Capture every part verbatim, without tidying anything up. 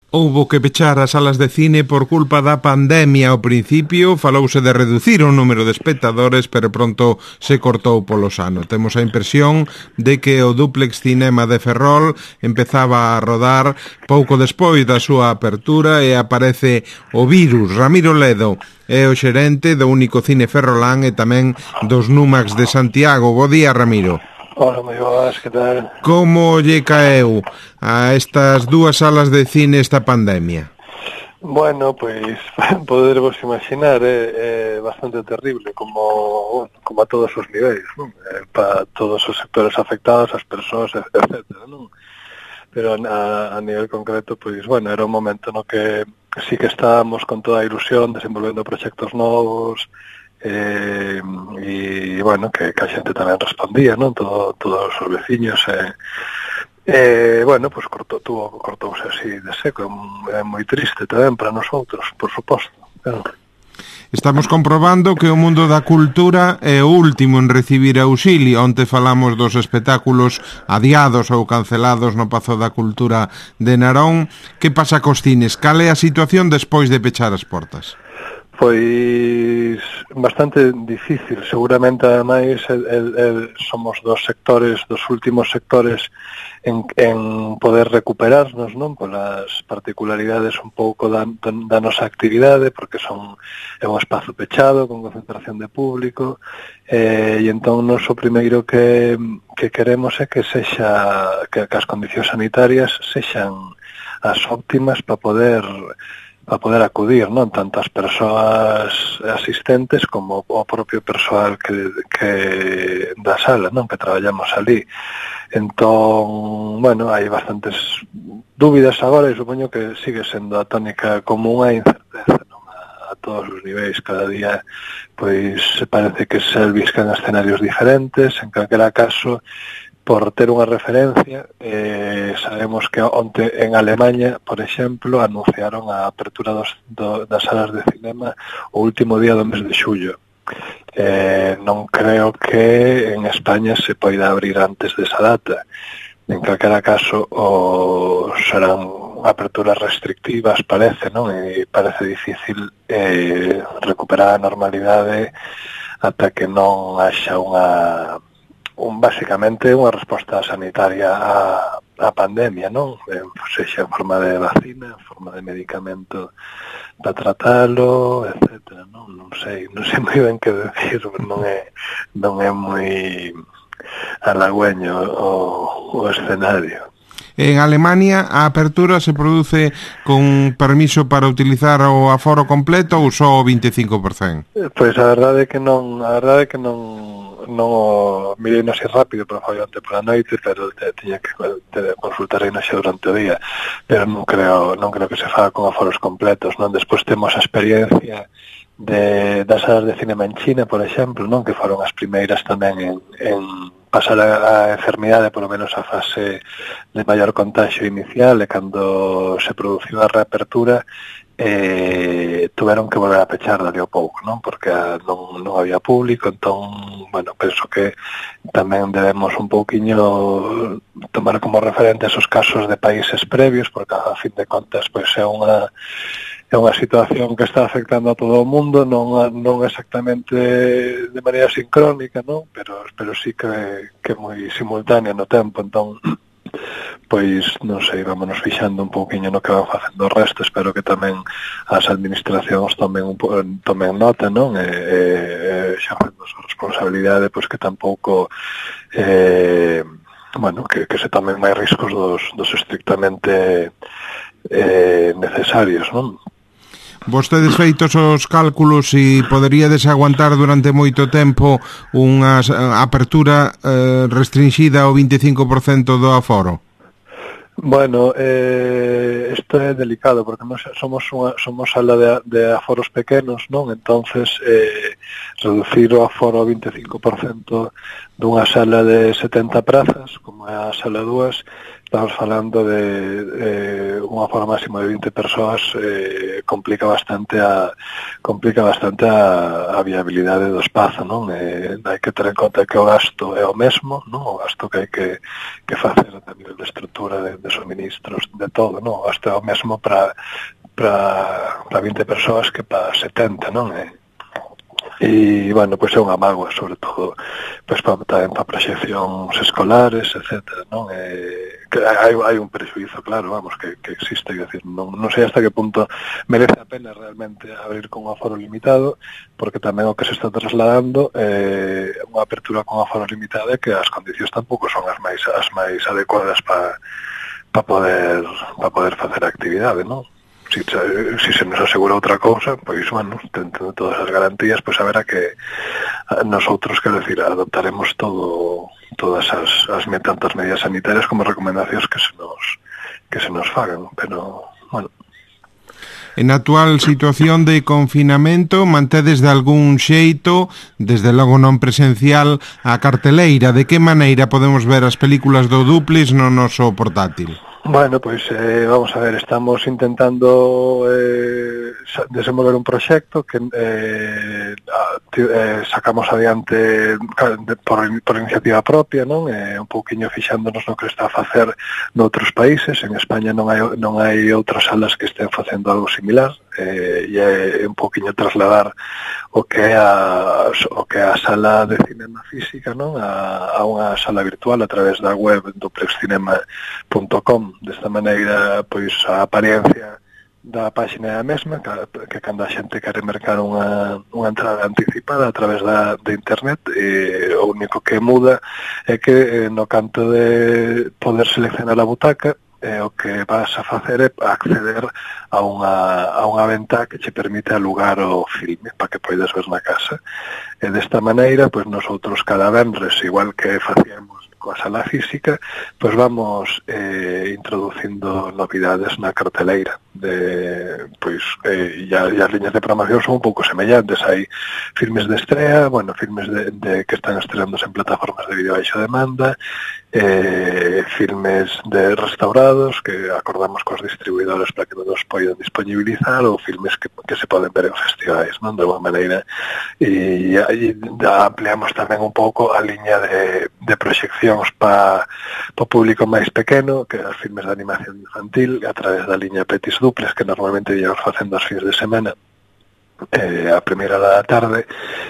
Houbo que pechar as salas de cine por culpa da pandemia. Ao principio falouse de reducir o número de espectadores, pero pronto se cortou polo sano. Temos a impresión de que o Dúplex Cinema de Ferrol empezaba a rodar pouco despois da súa apertura e aparece o virus. Ramiro Ledo é o xerente do único cine ferrolán e tamén dos Numax de Santiago. Bo día, Ramiro. Hola, moi boas, que tal? Como lle caeu a estas dúas salas de cine esta pandemia? Bueno, pois, podervos imaginar, é, é bastante terrible, como, bueno, como a todos os niveis, non? Eh, para todos os sectores afectados, as persoas, etcétera, non? Pero a, a nivel concreto, pois, bueno, era un momento no que sí que estábamos con toda a ilusión, desenvolvendo proxectos novos, Eh, e, bueno, que, que a xente tamén respondía, non? Todo, todos os veciños, eh, eh, bueno, pues cortou, tuvo, cortouse así de seco, é moi triste tamén para nosotros, por suposto. Claro. Estamos comprobando que o mundo da cultura é o último en recibir auxilio. Onte falamos dos espectáculos adiados ou cancelados no Pazo da Cultura de Narón. Que pasa cos cines? Cal é a situación despois de pechar as portas? Pois bastante difícil, seguramente ademais el, el, el, somos dos sectores, dos últimos sectores en, en poder recuperarnos, non? Polas particularidades un pouco da, da nosa actividade, porque son é un espazo pechado, con concentración de público, eh, e entón nos o primeiro que, que queremos é que sexa que, que as condicións sanitarias sexan as óptimas para poder para poder acudir, non? Tanto as persoas asistentes como o propio persoal que, que da sala, non? Que traballamos ali. Entón, bueno, hai bastantes dúbidas agora e supoño que sigue sendo a tónica común a incerteza, non? A, a todos os niveis, cada día, pois parece que se albiscan escenarios diferentes, en calquera caso, por ter unha referencia, eh, sabemos que onte en Alemanha, por exemplo, anunciaron a apertura dos, do, das salas de cinema o último día do mes de xullo. Eh, non creo que en España se poida abrir antes desa data. En calquera caso, o serán aperturas restrictivas, parece, non? E parece difícil eh, recuperar a normalidade ata que non haxa unha... un basicamente unha resposta sanitaria á, á pandemia, non? En, sexa en forma de vacina, en forma de medicamento para tratalo, etcétera, non? Non sei, non sei moi ben que decir, non é non é moi halagüeño o, o escenario. En Alemania a apertura se produce con permiso para utilizar o aforo completo ou só o vinte e cinco por cento? Pois a verdade é que non, a verdade é que non non o mirei así rápido, pero foi onte pola noite, pero te, tiña que te, consultar aí xa durante o día, pero non creo non creo que se faga con aforos completos, non? Despois temos a experiencia de, das salas de cinema en China, por exemplo, non? Que foron as primeiras tamén en, en pasar a, a enfermidade, por lo menos a fase de maior contagio inicial, e cando se produciu a reapertura, eh, tuveron que volver a pechar dali a pouco, non? Porque non, non había público, entón, bueno, penso que tamén debemos un pouquiño tomar como referente esos casos de países previos, porque a fin de contas, pois é unha é unha situación que está afectando a todo o mundo, non non exactamente de maneira sincrónica, non? Pero pero sí que que moi simultánea no tempo, entón pois, non sei, vámonos fixando un pouquiño no que van facendo o resto. Espero que tamén as administracións tomen, un po, tomen nota, non? E, e, e xa facendo a súa responsabilidade, pois que tampouco eh, bueno, que, que se tomen máis riscos dos, dos estrictamente eh, necesarios, non? Vostedes feitos os cálculos, e poderíades aguantar durante moito tempo unha apertura eh, restringida ao vinte e cinco por cento do aforo? Bueno, eh, isto é delicado, porque nós somos unha, somos sala de, de aforos pequenos, non? Entonces, eh, reducir o aforo ao vinte e cinco por cento dunha sala de setenta prazas, como é a sala dúas, estamos falando de eh, un aforo máximo de vinte persoas, eh, complica bastante a complica bastante a, a viabilidade do espazo, non? Eh, hai que ter en conta que o gasto é o mesmo, non? O gasto que hai que, que facer a nivel de estrutura, de, de suministros, de todo, non? O gasto é o mesmo para para para vinte persoas que para setenta, non? Eh, E, bueno, pois é unha mágoa, sobre todo, pois para, tamén para proxeccións escolares, etcétera, non? Eh, que hai, hai un prejuízo, claro, vamos, que, que existe, é dicir, non, non sei hasta que punto merece a pena realmente abrir con un aforo limitado, porque tamén o que se está trasladando é eh, unha apertura con un aforo limitado e que as condicións tampouco son as máis as máis adecuadas para pa poder para poder facer a actividade, non? Si, si se nos asegura outra cousa, pois, bueno, tendo todas as garantías, pois haberá que nosotros, quero decir, adoptaremos todo, todas as, as tantas medidas sanitarias como recomendacións que se nos que se nos fagan, pero, bueno. En a actual situación de confinamento, mantedes de algún xeito, desde logo non presencial, a carteleira? De que maneira podemos ver as películas do Dúplex no noso portátil? Bueno, pois eh, vamos a ver, estamos intentando eh, desenvolver un proxecto que eh, eh, sacamos adiante por, por iniciativa propia, non? Eh, un pouquiño fixándonos no que está a facer noutros países. En España non hai, non hai outras salas que estén facendo algo similar, eh, e é un pouquiño trasladar o que é a, o que é a sala de cinema física, non? A, a unha sala virtual a través da web duplex cinema punto com. Desta maneira, pois, a apariencia da páxina é a mesma, que, que cando a xente quere mercar unha, unha entrada anticipada a través da, de internet, e o único que muda é que eh, no canto de poder seleccionar a butaca, eh, o que vas a facer é acceder a unha, a unha venta que che permite alugar o filme para que poidas ver na casa. E desta maneira, pois, nosotros cada venres, igual que facíamos coa sala física, pois vamos eh, introducindo novidades na carteleira. De, pois, eh, e, a, e as liñas de programación son un pouco semellantes. Hai filmes de estrea, bueno, filmes de, de que están estreándose en plataformas de vídeo baixo demanda, eh, filmes de restaurados que acordamos cos distribuidores para que nos poidan disponibilizar, ou filmes que, que se poden ver en festivais, non? De alguma maneira. E, e ampliamos tamén un pouco a liña de, de proxeccións para o público máis pequeno, que os filmes de animación infantil, a través da liña Petis Duplex, que normalmente íamos facendo os fins de semana, eh, a primeira da tarde.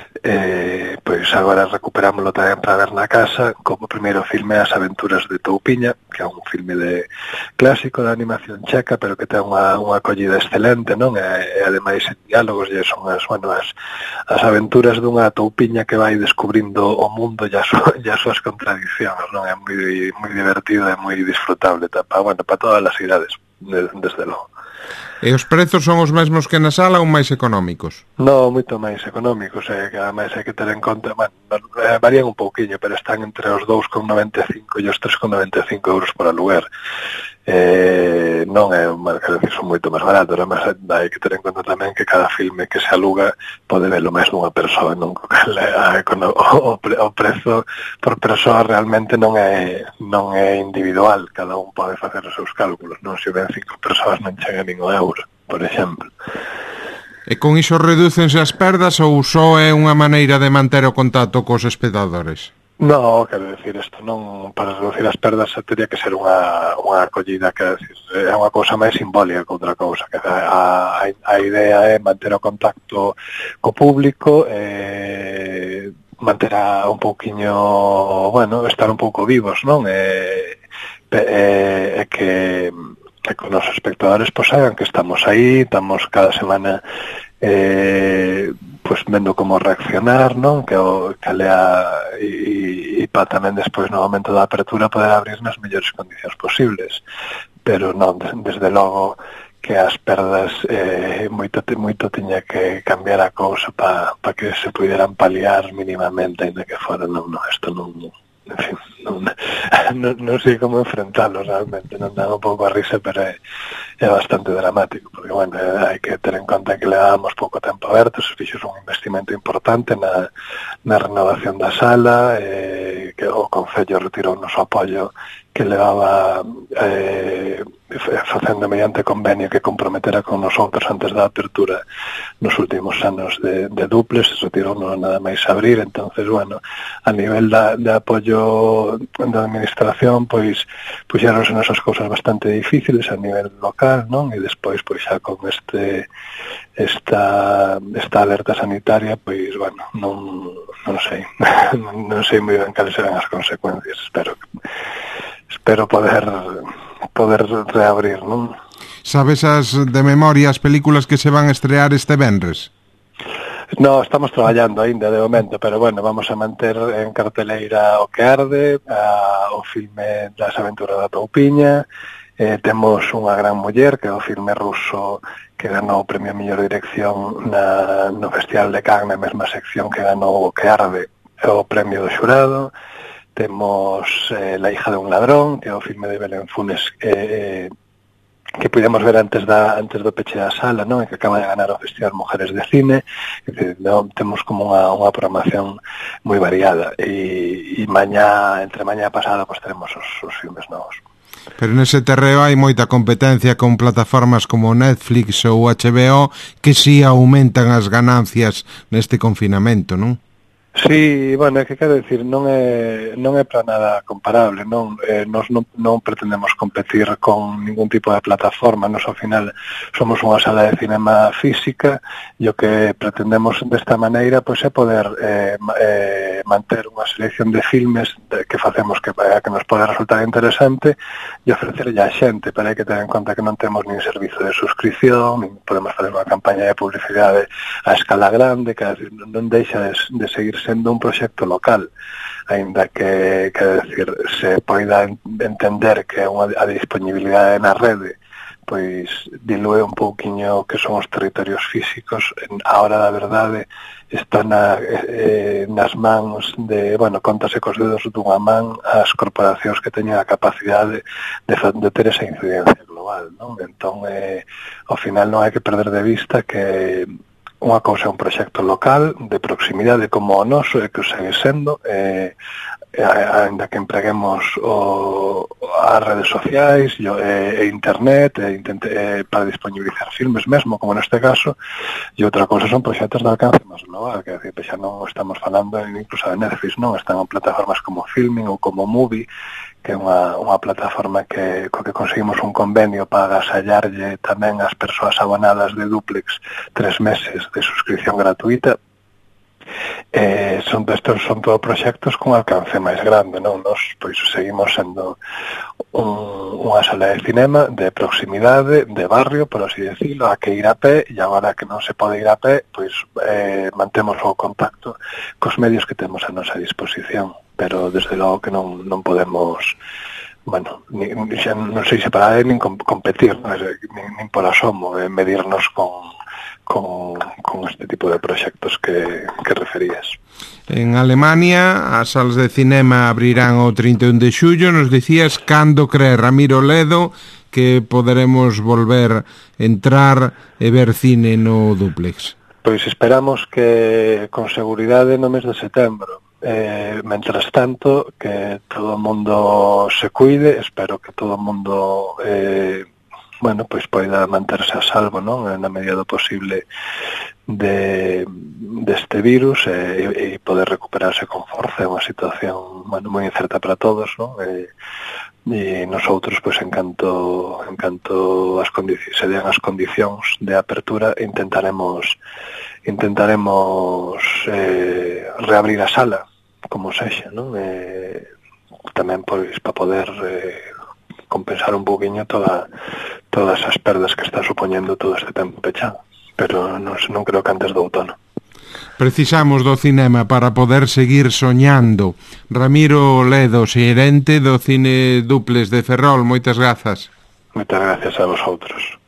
Eh, pois agora recuperámoslo tamén para ver na casa, como primeiro filme As aventuras de Toupiña, que é un filme de clásico de animación checa, pero que ten unha, unha acollida excelente, non? E, e ademais en diálogos, e son as, bueno, as, as aventuras dunha toupiña que vai descubrindo o mundo e as, e as súas contradiccións, non? É moi, moi divertido e moi disfrutable, para, bueno, para todas as idades, desde logo. E os prezos son os mesmos que na sala ou máis económicos? No, moito máis económicos, eh, que ademais hai que ter en conta, bueno, varían un pouquiño, pero están entre os dous con noventa e cinco e os tres con noventa e cinco euros por aluguer. Eh, non é, quero dicir, son moito máis baratos, además hai que ter en conta tamén que cada filme que se aluga pode velo máis dunha persoa, non? O, o, o prezo por persoa realmente non é non é individual, cada un pode facer os seus cálculos, non? Se ven cinco persoas non chega nin o euro, por exemplo. E con iso redúcense as perdas ou só é unha maneira de manter o contacto cos espectadores? No, quero decir, isto non, para reducir as perdas teria que ser unha, unha acollida, quero decir, é unha cousa máis simbólica que outra cousa, que a, a, a idea é manter o contacto co público, eh, manter a un pouquiño, bueno, estar un pouco vivos, non? E, e, e que, que con os espectadores pois saben que estamos aí, estamos cada semana eh, pues vendo como reaccionar, non? Que o que lea e, e para tamén despois no momento da apertura poder abrir nas mellores condicións posibles, pero non, desde logo que as perdas eh, moito, moito tiña que cambiar a cousa para pa que se puderan paliar mínimamente, ainda que fora, non, non, isto non, en fin, non, non, non sei como enfrentarlo realmente, non dá un pouco a risa, pero é, é bastante dramático, porque, bueno, hai que ter en conta que levábamos pouco tempo aberto, se fixo un investimento importante na, na renovación da sala, eh, que o Concello retirou o noso apoio que levaba eh, facendo mediante convenio que comprometera con nosotros antes da apertura nos últimos anos de, de duples, se retirou no nada máis abrir. Entonces, bueno, a nivel da, de apoio da administración, pois puxeronse nosas cousas bastante difíciles a nivel local, non? E despois, pois xa con este esta esta alerta sanitaria, pois, bueno, non, non sei non, non sei moi ben cales serán as consecuencias. Espero que espero poder poder reabrir, non? Sabes as de memoria as películas que se van a estrear este venres? No, estamos traballando aínda de momento, pero bueno, vamos a manter en carteleira O que arde, a, o filme das aventuras da Toupiña, eh, temos Unha gran muller, que é o filme ruso que ganou o premio a mellor dirección na, no Festival de Cannes, na mesma sección que ganou O que arde, o premio do xurado. Temos eh, La hija de un ladrón, que é o filme de Belén Funes, eh, que pudemos ver antes da antes do peche da sala, non? E que acaba de ganar o Festival Mujeres de Cine. Que, no, temos como unha, unha programación moi variada, e, e mañá, entre mañá pasada, pues teremos os, os filmes novos. Pero nese terreo hai moita competencia con plataformas como Netflix ou H B O que si aumentan as ganancias neste confinamento, non? Sí, bueno, é que quero dicir, non é non é para nada comparable, non eh, nos non, non pretendemos competir con ningún tipo de plataforma. Nos ao final somos unha sala de cinema física e o que pretendemos desta maneira pois é poder eh, eh, manter unha selección de filmes de, que facemos que, que nos pode resultar interesante e ofrecerlle a xente, pero hai que ter en conta que non temos nin servizo de suscripción, nin podemos fazer unha campaña de publicidade a escala grande, que non deixa de, de seguir sendo un proxecto local, aínda que, que decir, se poida entender que unha, a disponibilidade na rede pois dilúe un pouquiño que son os territorios físicos. A hora da verdade está na, eh, nas mans de, bueno, contase cos dedos dunha man as corporacións que teñen a capacidade de, de ter esa incidencia global, non? Entón, eh, ao final non hai que perder de vista que unha cousa é un proxecto local de proximidade como o noso, e que o segue sendo, eh, ainda que empreguemos o, as redes sociais e, e internet e intente, e, para disponibilizar filmes mesmo, como neste caso, e outra cousa son proxectos de alcance máis global, que decir, xa non estamos falando incluso de Netflix, non? Están en plataformas como Filmin ou como Movie, que é unha, unha plataforma que, co que conseguimos un convenio para agasallarlle tamén as persoas abonadas de Duplex tres meses de suscripción gratuita. Eh, son estos son todos proxectos con alcance máis grande, non? Nos pois seguimos sendo un, unha sala de cinema de proximidade, de barrio, por así decirlo, a que ir a pé, e agora que non se pode ir a pé, pois eh, mantemos o contacto cos medios que temos a nosa disposición, pero desde logo que non, non podemos, bueno, ni, xa, non sei se para nin competir, non? Nin, nin por asomo, eh, medirnos con Con, con este tipo de proxectos que, que referías. En Alemania as salas de cinema abrirán o trinta e un de xullo. Nos dicías cando cree Ramiro Ledo que poderemos volver entrar e ver cine no Duplex? Pois esperamos que con seguridade no mes de setembro. Eh, mentras tanto, que todo o mundo se cuide, espero que todo o mundo eh, bueno, pois poida manterse a salvo, non? Na medida do posible de deste virus e, e poder recuperarse con forza. É unha situación, bueno, moi incerta para todos, non? E, e nosotros, pois, en canto, en canto as condicións, se den as condicións de apertura, intentaremos intentaremos eh, reabrir a sala, como sexa, non? E, tamén, pois, para poder eh, compensar un pouquiño toda, todas as perdas que está supoñendo todo este tempo pechado, pero non, non creo que antes do outono. Precisamos do cinema para poder seguir soñando. Ramiro Ledo, xerente do Cine Duplex de Ferrol, moitas grazas. Moitas gracias a vosotros.